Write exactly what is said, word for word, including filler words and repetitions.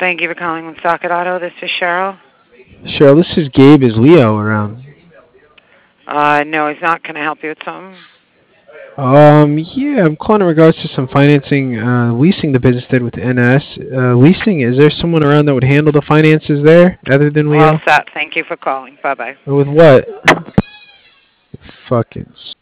Thank you for calling Woonsocket Auto. This is Cheryl. Cheryl, this is Gabe. Is Leo around? Uh, no, he's not. Can I help you with something? Um, yeah, I'm calling in regards to some financing, uh, leasing the business did with N S. Uh, leasing, is there someone around that would handle the finances there other than All Leo? set. Thank you for calling. Bye-bye. Or with what? Fucking